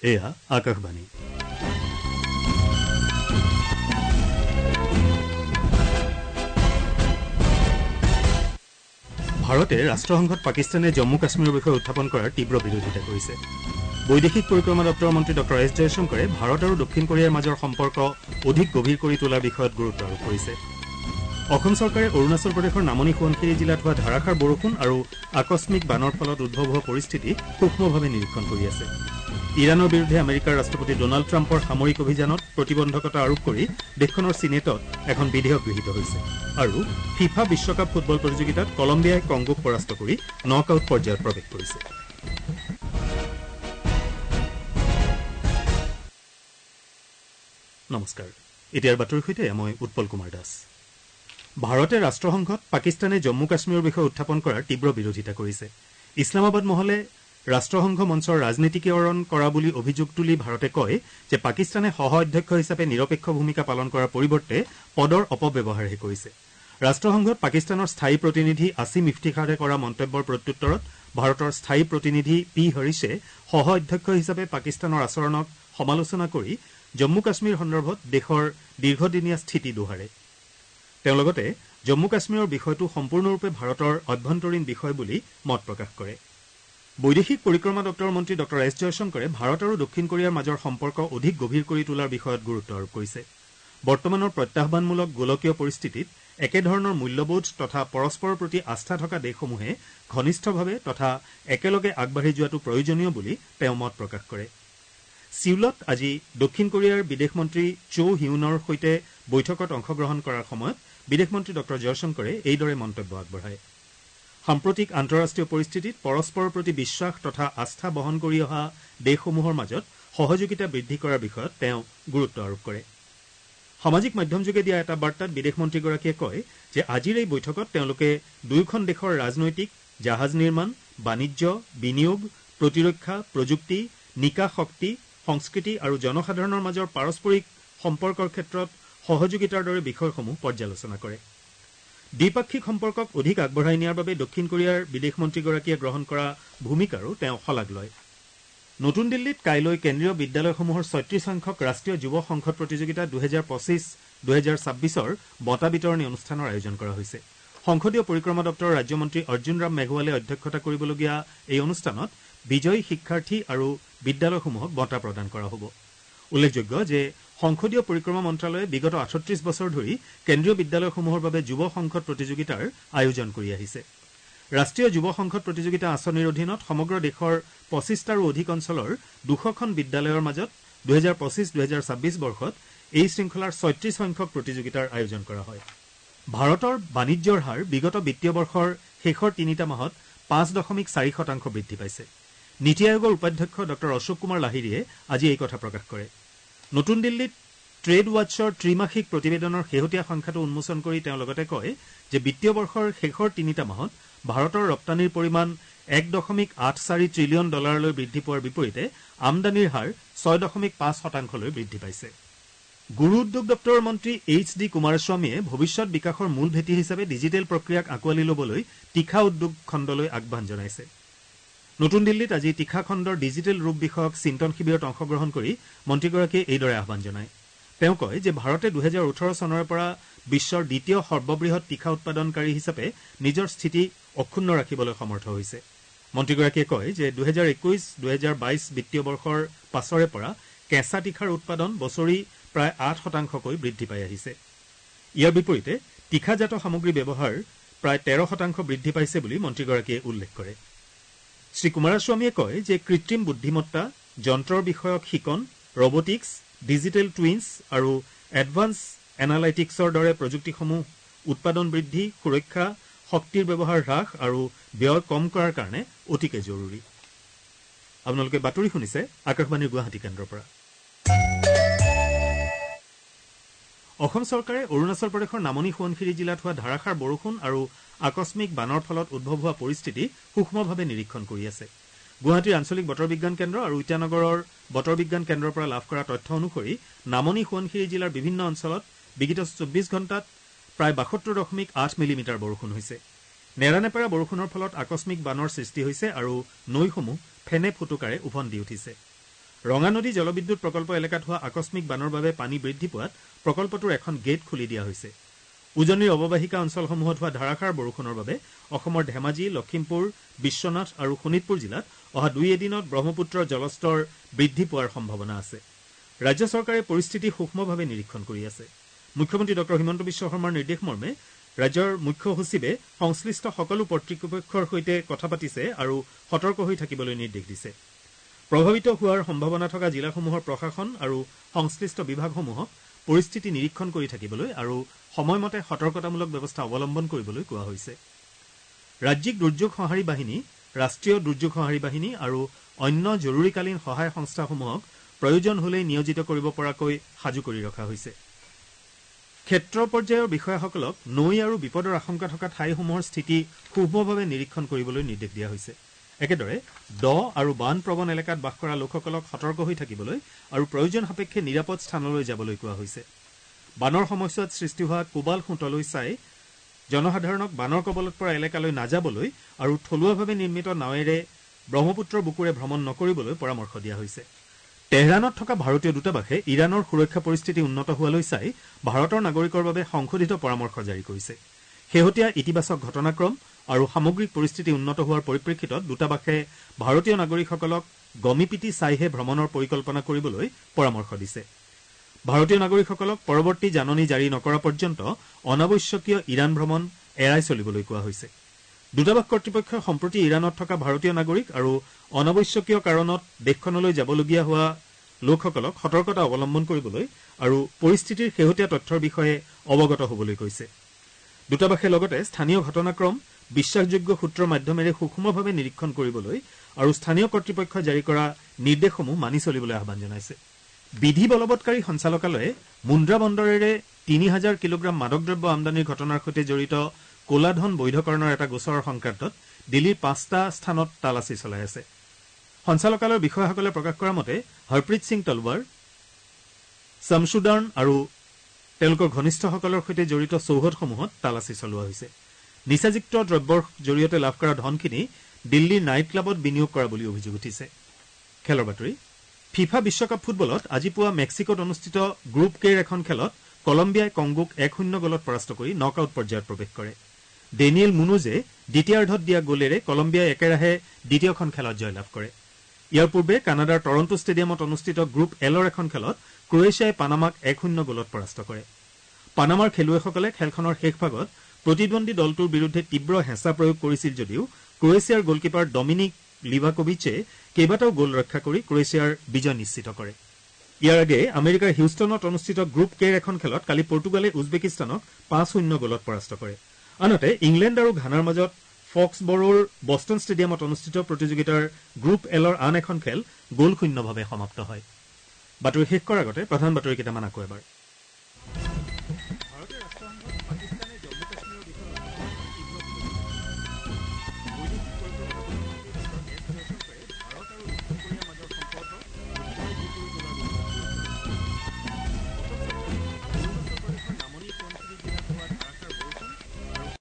এয়া আকাশবাণী। ভাৰতে ৰাষ্ট্ৰসংঘত পাকিস্তানে জম্মু কাশ্মীৰৰ বিষয়ে উত্থাপন কৰাৰ তীব্ৰ বিৰোধিতা কৰিছে। বৈদেশিক পৰিক্ৰমা দপ্তৰৰ মন্ত্ৰী ড এছ জয়শংকৰে ভাৰত আৰু দক্ষিণ কোৰিয়াৰ মাজৰ সম্পৰ্ক অধিক গভীৰ কৰি তোলাৰ বিষয়ত গুৰুত্ব আৰোপ কৰিছে। অসম চৰকাৰে অৰুণাচল প্ৰদেশৰ নামনি সোৱণশিৰি জিলাত হোৱা ধাৰাসাৰ বৰষুণ আৰু আকস্মিক বানৰ ফলত উদ্ভৱ হোৱা পৰিস্থিতি সূক্ষ্মভাৱে নিৰীক্ষণ কৰি আছে। ইৰাণৰ বিৰুদ্ধে আমেৰিকাৰ ৰাষ্ট্ৰপতি ডনাল্ড ট্ৰাম্পৰ সামৰিক অভিযানত প্ৰতিবন্ধকতা আৰোপ কৰি দেশখনৰ চিনেটত এখন বিধেয়ক গৃহীত হৈছে। আৰু ফিফা বিশ্বকাপ ফুটবল প্ৰতিযোগিতাত কলম্বিয়াই কংগোক পৰাস্ত কৰি নক আউট পৰ্যায়ত প্ৰৱেশ কৰিছে। নমস্কাৰ, এতিয়াৰ বাতৰিৰ সৈতে মই উৎপল কুমাৰ দাস। ভাৰতে ৰাষ্ট্ৰসংঘত পাকিস্তানে জম্মু কাশ্মীৰৰ বিষয়ে উত্থাপন কৰাৰ তীব্ৰ বিৰোধিতা কৰিছে। ইছলামাবাদ মহলে ৰাষ্ট্ৰসংঘ মঞ্চৰ ৰাজনীতিকৰণ কৰা বুলি অভিযোগ তুলি ভাৰতে কয় যে পাকিস্তানে সহ অধ্যক্ষ হিচাপে নিৰপেক্ষ ভূমিকা পালন কৰাৰ পৰিৱৰ্তে পদৰ অপব্যৱহাৰহে কৰিছে। ৰাষ্ট্ৰসংঘত পাকিস্তানৰ স্থায়ী প্ৰতিনিধি আসিম ইফতিখাৰে কৰা মন্তব্যৰ প্ৰত্যুত্তৰত ভাৰতৰ স্থায়ী প্ৰতিনিধি পি হৰিশে সহ অধ্যক্ষ হিচাপে পাকিস্তানৰ আচৰণক সমালোচনা কৰি জম্মু কাশ্মীৰ সন্দৰ্ভত দেশৰ দীৰ্ঘদিনীয়া স্থিতি দোহাৰে। তেওঁ লগতে জম্মু কাশ্মীৰৰ বিষয়টো সম্পূৰ্ণৰূপে ভাৰতৰ অভ্যন্তৰীণ বিষয় বুলি মত প্ৰকাশ কৰে। বৈদেশিক পৰিক্ৰমা দপ্তৰৰ মন্ত্ৰী ড এছ জয়শংকৰে ভাৰত আৰু দক্ষিণ কোৰিয়াৰ মাজৰ সম্পৰ্ক অধিক গভীৰ কৰি তোলাৰ বিষয়ত গুৰুত্ব আৰোপ কৰিছে। বৰ্তমানৰ প্ৰত্যাহ্বানমূলক গোলকীয় পৰিস্থিতিত একেধৰণৰ মূল্যবোধ তথা পৰস্পৰৰ প্ৰতি আস্থা থকা দেশসমূহে ঘনিষ্ঠভাৱে তথা একেলগে আগবাঢ়ি যোৱাটো প্ৰয়োজনীয় বুলি তেওঁ মত প্ৰকাশ কৰে। ছিউলত আজি দক্ষিণ কোৰিয়াৰ বিদেশ মন্ত্ৰী চ' হিউনৰ সৈতে বৈঠকত অংশগ্ৰহণ কৰাৰ সময়ত বিদেশ মন্ত্ৰী ড জয়শংকৰে এইদৰে মন্তব্য আগবঢ়ায়। সাম্প্ৰতিক আন্তঃৰাষ্ট্ৰীয় পৰিস্থিতিত পৰস্পৰৰ প্ৰতি বিশ্বাস তথা আস্থা বহন কৰি অহা দেশসমূহৰ মাজত সহযোগিতা বৃদ্ধি কৰাৰ বিষয়ত তেওঁ গুৰুত্ব আৰোপ কৰে। সামাজিক মাধ্যমযোগে দিয়া এটা বাৰ্তাত বিদেশ মন্ত্ৰীগৰাকীয়ে কয় যে আজিৰ এই বৈঠকত তেওঁলোকে দুয়োখন দেশৰ ৰাজনৈতিক, জাহাজ নিৰ্মাণ, বাণিজ্য, বিনিয়োগ, প্ৰতিৰক্ষা, প্ৰযুক্তি, নিকা শক্তি, সংস্কৃতি আৰু জনসাধাৰণৰ মাজৰ পাৰস্পৰিক সম্পৰ্কৰ ক্ষেত্ৰত সহযোগিতাৰ দৰে বিষয়সমূহ পৰ্যালোচনা কৰে। দ্বিপাক্ষিক সম্পৰ্কক অধিক আগবঢ়াই নিয়াৰ বাবে দক্ষিণ কোৰিয়াৰ বিদেশ মন্ত্ৰীগৰাকীয়ে গ্ৰহণ কৰা ভূমিকাৰো তেওঁ শলাগ লয়। নতুন দিল্লীত কাইলৈ কেন্দ্ৰীয় বিদ্যালয়সমূহৰ ৩৬ সংখ্যক ৰাষ্ট্ৰীয় যুৱ সংসদ প্ৰতিযোগিতা 2025-2026ৰ বঁটা বিতৰণী অনুষ্ঠানৰ আয়োজন কৰা হৈছে। সংসদীয় পৰিক্ৰমা দপ্তৰৰ ৰাজ্যমন্ত্ৰী অৰ্জুন ৰাম মেঘৱালে অধ্যক্ষতা কৰিবলগীয়া এই অনুষ্ঠানত বিজয়ী শিক্ষাৰ্থী আৰু বিদ্যালয়সমূহক বঁটা প্ৰদান কৰা হ'ব। উল্লেখযোগ্য যে সংসদীয় পৰিক্ৰমা মন্ত্ৰালয়ে বিগত ৩৮ বছৰ ধৰি কেন্দ্ৰীয় বিদ্যালয়সমূহৰ বাবে যুৱ সংসদ প্ৰতিযোগিতাৰ আয়োজন কৰি আহিছে। ৰাষ্ট্ৰীয় যুৱ সংসদ প্ৰতিযোগিতা আঁচনিৰ অধীনত সমগ্ৰ দেশৰ ২৫টাৰো অধিক অঞ্চলৰ ২০০খন বিদ্যালয়ৰ মাজত 2025-2026 বৰ্ষত এই শৃংখলাৰ ৩৬ সংখ্যক প্ৰতিযোগিতাৰ আয়োজন কৰা হয়। ভাৰতৰ বাণিজ্যৰ হাৰ বিগত বিত্তীয় বৰ্ষৰ শেষৰ ৩টা মাহত ৫.৪% বৃদ্ধি পাইছে। নীতি আয়োগৰ উপাধ্যক্ষ ড অশোক কুমাৰ লাহিৰীয়ে আজি এই কথা প্ৰকাশ কৰে। নতুন দিল্লীত ট্ৰেড ৱাটছৰ ত্ৰিমাসিক প্ৰতিবেদনৰ শেহতীয়া সংখ্যাটো উন্মোচন কৰি তেওঁ লগতে কয় যে বিত্তীয় বৰ্ষৰ শেষৰ ৩টা মাহত ভাৰতৰ ৰপ্তানিৰ পৰিমাণ $1.84 ট্ৰিলিয়ন বৃদ্ধি পোৱাৰ বিপৰীতে আমদানিৰ হাৰ 6.5% বৃদ্ধি পাইছে। গুৰু উদ্যোগ দপ্তৰৰ মন্ত্ৰী HD কুমাৰস্বামীয়ে ভৱিষ্যৎ বিকাশৰ মূল ভেটি হিচাপে ডিজিটেল প্ৰক্ৰিয়াক আঁকোৱালি ল'বলৈ তীখা উদ্যোগ খণ্ডলৈ আহ্বান জনাইছে। নতুন দিল্লীত আজি তীখা খণ্ডৰ ডিজিটেল ৰূপ বিষয়ক চিন্তন শিবিৰত অংশগ্ৰহণ কৰি মন্ত্ৰীগৰাকীয়ে এইদৰে আহ্বান জনায়। তেওঁ কয় যে ভাৰতে 2018 চনৰে পৰা বিশ্বৰ দ্বিতীয় সৰ্ববৃহৎ তীখা উৎপাদনকাৰী হিচাপে নিজৰ স্থিতি অক্ষুণ্ণ ৰাখিবলৈ সমৰ্থ হৈছে। মন্ত্ৰীগৰাকীয়ে কয় যে 2021-2022 বিত্তীয় বৰ্ষৰ পাছৰে পৰা কেঁচা তীখাৰ উৎপাদন বছৰি প্ৰায় 8%কৈ বৃদ্ধি পাই আহিছে। ইয়াৰ বিপৰীতে তীখাজাত সামগ্ৰী ব্যৱহাৰ প্ৰায় 13% বৃদ্ধি পাইছে বুলি মন্ত্ৰীগৰাকীয়ে উল্লেখ কৰে। শ্ৰী কুমাৰস্বামীয়ে কয় যে কৃত্ৰিম বুদ্ধিমত্তা, যন্ত্ৰৰ বিষয়ক শিকন, ৰবটিক্স, ডিজিটেল টুইন্স আৰু এডভান্স এনালাইটিক্সৰ দৰে প্ৰযুক্তিসমূহ উৎপাদন বৃদ্ধি, সুৰক্ষা, শক্তিৰ ব্যৱহাৰ হ্ৰাস আৰু ব্যয় কম কৰাৰ কাৰণে অতিকে জৰুৰী। আপোনালোকে বাতৰি শুনিছে আকাশবাণীৰ গুৱাহাটী কেন্দ্ৰৰ পৰা। অসম চৰকাৰে অৰুণাচল প্ৰদেশৰ নামনি সোৱণশিৰি জিলাত হোৱা ধাৰাসাৰ বৰষুণ আৰু আকস্মিক বানৰ ফলত উদ্ভৱ হোৱা পৰিস্থিতি সূক্ষ্মভাৱে নিৰীক্ষণ কৰি আছে। গুৱাহাটীৰ আঞ্চলিক বতৰ বিজ্ঞান কেন্দ্ৰ আৰু ইটানগৰৰ বতৰ বিজ্ঞান কেন্দ্ৰৰ পৰা লাভ কৰা তথ্য অনুসৰি নামনি সোৱণশিৰি জিলাৰ বিভিন্ন অঞ্চলত বিগত 24 ঘণ্টাত প্ৰায় 72.8 মিলিমিটাৰ বৰষুণ হৈছে। নেৰানেপেৰা বৰষুণৰ ফলত আকস্মিক বানৰ সৃষ্টি হৈছে আৰু নৈসমূহ ফেনে ফুটুকাৰে উফন্দি উঠিছে। ৰঙানদী জলবিদ্যুৎ প্ৰকল্প এলেকাত হোৱা আকস্মিক বানৰ বাবে পানী বৃদ্ধি পোৱাত প্ৰকল্পটোৰ এখন গেট খুলি দিয়া হৈছে। উজনিৰ অৱবাহিকা অঞ্চলসমূহত হোৱা ধাৰাসাৰ বৰষুণৰ বাবে অসমৰ ধেমাজি, লখিমপুৰ, বিশ্বনাথ আৰু শোণিতপুৰ জিলাত অহা 2 এদিনত ব্ৰহ্মপুত্ৰৰ জলস্তৰ বৃদ্ধি পোৱাৰ সম্ভাৱনা আছে। ৰাজ্য চৰকাৰে পৰিস্থিতি সূক্ষ্মভাৱে নিৰীক্ষণ কৰি আছে। মুখ্যমন্ত্ৰী ডঃ হিমন্ত বিশ্ব শৰ্মাৰ নিৰ্দেশ মৰ্মে ৰাজ্যৰ মুখ্য সচিবে সংশ্লিষ্ট সকলো কৰ্তৃপক্ষৰ সৈতে কথা পাতিছে আৰু সতৰ্ক হৈ থাকিবলৈ নিৰ্দেশ দিছে। প্ৰভাৱিত হোৱাৰ সম্ভাৱনা থকা জিলাসমূহৰ প্ৰশাসন আৰু সংশ্লিষ্ট বিভাগসমূহক পৰিস্থিতি নিৰীক্ষণ কৰি থাকিবলৈ আৰু সময়মতে সতৰ্কতামূলক ব্যৱস্থা অৱলম্বন কৰিবলৈ কোৱা হৈছে। ৰাজ্যিক দুৰ্যোগ সঁহাৰি বাহিনী, ৰাষ্ট্ৰীয় দুৰ্যোগ সঁহাৰি বাহিনী আৰু অন্য জৰুৰীকালীন সহায় সংস্থাসমূহক প্ৰয়োজন হলেই নিয়োজিত কৰিব পৰাকৈ সাজু কৰি ৰখা হৈছে। ক্ষেত্ৰ পৰ্যায়ৰ বিষয়াসকলক নৈ আৰু বিপদৰ আশংকা থকা ঠাইসমূহৰ স্থিতি সূক্ষ্মভাৱে নিৰীক্ষণ কৰিবলৈ নিৰ্দেশ দিয়া হৈছে। একেদৰে দ আৰু বানপ্ৰৱণ এলেকাত বাস কৰা লোকসকলক সতৰ্ক হৈ থাকিবলৈ আৰু প্ৰয়োজন সাপেক্ষে নিৰাপদ স্থানলৈ যাবলৈ কোৱা হৈছে। বানৰ সময়ছোৱাত সৃষ্টি হোৱা কোবাল সোঁতলৈ চাই জনসাধাৰণক বানৰ কবলত পৰা এলেকালৈ নাযাবলৈ আৰু থলুৱাভাৱে নিৰ্মিত নাৱেৰে ব্ৰহ্মপুত্ৰৰ বুকুৰে ভ্ৰমণ নকৰিবলৈ পৰামৰ্শ দিয়া হৈছে। তেহৰাণত থকা ভাৰতীয় দূতাবাসে ইৰাণৰ সুৰক্ষা পৰিস্থিতি উন্নত হোৱালৈ চাই ভাৰতৰ নাগৰিকৰ বাবে সংশোধিত পৰামৰ্শ জাৰি কৰিছে। শেহতীয়া ইতিবাচক ঘটনাক্ৰম আৰু সামগ্ৰিক পৰিস্থিতি উন্নত হোৱাৰ পৰিপ্ৰেক্ষিতত দূতাবাসে ভাৰতীয় নাগৰিকসকলক গমিপিটি চাইহে ভ্ৰমণৰ পৰিকল্পনা কৰিবলৈ পৰামৰ্শ দিছে। ভাৰতীয় নাগৰিকসকলক পৰৱৰ্তী জাননী জাৰি নকৰা পৰ্যন্ত অনাৱশ্যকীয় ইৰাণ ভ্ৰমণ এৰাই চলিবলৈ কোৱা হৈছে। দূতাবাস কৰ্তৃপক্ষই সম্প্ৰতি ইৰাণত থকা ভাৰতীয় নাগৰিক আৰু অনাৱশ্যকীয় কাৰণত দেশখনলৈ যাবলগীয়া হোৱা লোকসকলক সতৰ্কতা অৱলম্বন কৰিবলৈ আৰু পৰিস্থিতিৰ শেহতীয়া তথ্যৰ বিষয়ে অৱগত হ'বলৈ কৈছে। দূতাবাসে লগতে স্থানীয় ঘটনাক্ৰম বিশ্বাসযোগ্য সূত্ৰৰ মাধ্যমেৰে সূক্ষ্মভাৱে নিৰীক্ষণ কৰিবলৈ আৰু স্থানীয় কৰ্তৃপক্ষই জাৰি কৰা নিৰ্দেশসমূহ মানি চলিবলৈ আহ্বান জনাইছে। বিধি বলবৎকাৰী সঞ্চালকালয়ে মুন্দ্ৰা বন্দৰেৰে ৩,০০০ কিলোগ্ৰাম মাদক দ্ৰব্য আমদানিৰ ঘটনাৰ সৈতে জড়িত ক'লা ধন বৈধকৰণৰ এটা গোচৰৰ সংক্ৰান্তত দিল্লীৰ 5টা স্থানত তালাচী চলাই আছে। সঞ্চালকালয়ৰ বিষয়াসকলে প্ৰকাশ কৰা মতে হৰপ্ৰীত সিং তলৱাৰ, শামছুদাৰ্ণ আৰু তেওঁলোকৰ ঘনিষ্ঠসকলৰ সৈতে জড়িত চৌহদসমূহত তালাচী চলোৱা হৈছে। নিচাযুক্ত দ্ৰব্যৰ জৰিয়তে লাভ কৰা ধনখিনি দিল্লীৰ নাইট ক্লাবত বিনিয়োগ কৰা বুলি অভিযোগ উঠিছে। খেলৰ বাতৰি। ফিফা বিশ্বকাপ ফুটবলত আজি পুৱা মেক্সিকোত অনুষ্ঠিত গ্ৰুপ কেৰ এখন খেলত কলম্বিয়াই কংগোক 1-0 গলত পৰাস্ত কৰি নক আউট পৰ্যায়ত প্ৰৱেশ কৰে। ডেনিয়েল মুনোজে দ্বিতীয়াৰ্ধত দিয়া গলেৰে কলম্বিয়াই একেৰাহে দ্বিতীয়খন খেলত জয়লাভ কৰে। ইয়াৰ পূৰ্বে কানাডাৰ টৰণ্টো ষ্টেডিয়ামত অনুষ্ঠিত গ্ৰুপ এলৰ এখন খেলত ক্ৰৱেছিয়াই পানামাক 1-0 গলত পৰাস্ত কৰে। পানামাৰ খেলুৱৈসকলে খেলখনৰ শেষ ভাগত প্ৰতিদ্বন্দ্বী দলটোৰ বিৰুদ্ধে তীব্ৰ হেঁচা প্ৰয়োগ কৰিছিল যদিও ক্ৰৱেছিয়াৰ গলকিপাৰ ডমিনিক লিভাকোভিচে কেইবাটাও গ'ল ৰক্ষা কৰি ক্ৰৱেছিয়াৰ বিজয় নিশ্চিত কৰে। ইয়াৰ আগেয়ে আমেৰিকাৰ হিউষ্টনত অনুষ্ঠিত গ্ৰুপ কেৰ এখন খেলত কালি পৰ্তুগালে উজবেকিস্তানক 5-0 গলত পৰাস্ত কৰে। আনহাতে ইংলেণ্ড আৰু ঘানাৰ মাজত ফক্সবৰোৰ বষ্টন ষ্টেডিয়ামত অনুষ্ঠিত প্ৰতিযোগিতাৰ গ্ৰুপ এলৰ আন এখন খেল গ'লশূন্যভাৱে সমাপ্ত হয়। বাতৰি শেষ কৰাৰ আগতে প্ৰধান বাতৰি কেইটামান আকৌ এবাৰ। ভাৰতীয় ৰাষ্ট্ৰসংঘত